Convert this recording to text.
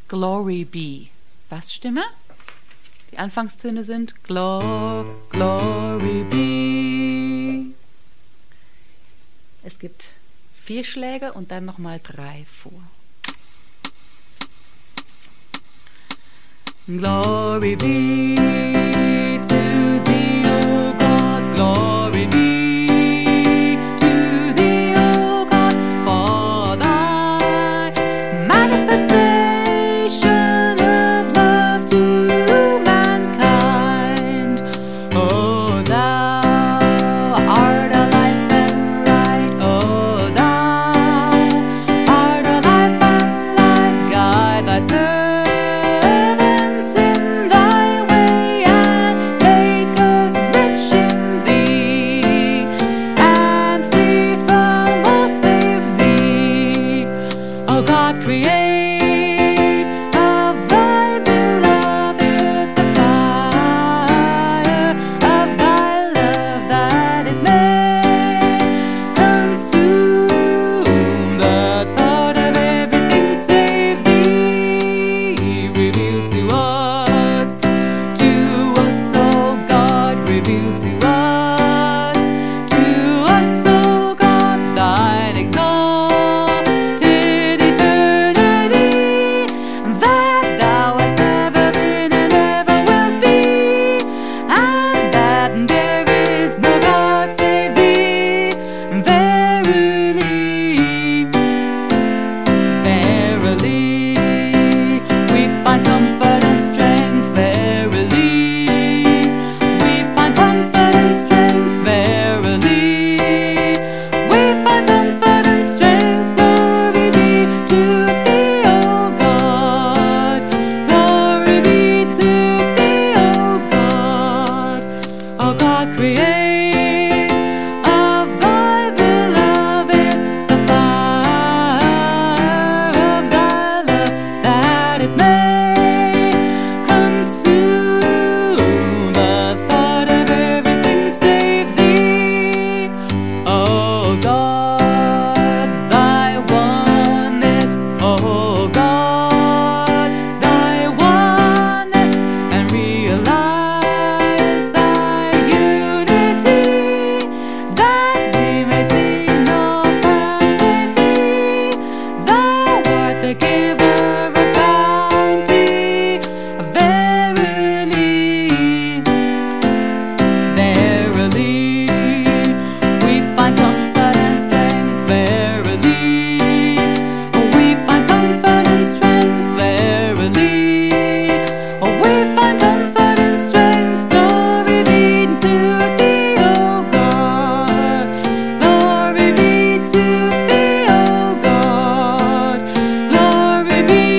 Glory be. Bassstimme. Die Anfangstöne sind Glory be. Es gibt 4 Schläge und dann nochmal 3 vor. Glory be to thee, O God, glory be to thee, O God, for thy manifestation of love to mankind. O thou art a life and light, O thou art a life and light, guide thy servants in thy way and make us rich in thee, and free from all save thee. O God, create of thy beloved the fire of thy love, that it may consume the thought of everything save thee. Reveal to us, O God, reveal to us, O God, thine exalted eternity, that thou hast never been and never wilt be, and that there is no God save thee. Verily, verily, we find comfort and strength. Verily, we find comfort and strength. Verily, we find comfort and strength. Glory be to thee, O God. Glory be to thee, O God. O God, create of thy beloved the fire of thy love, that it may consume the thought of everything save thee. O God, thy oneness, O God, thy oneness, and realize thy unity, that we may see no path with thee. Thou art the giver of bounty. Verily, verily, we find comfort and strength. Verily, we find comfort and strength. Verily, we find comfort and strength. Glory be to thee, O God. Glory be to thee, O God. Glory be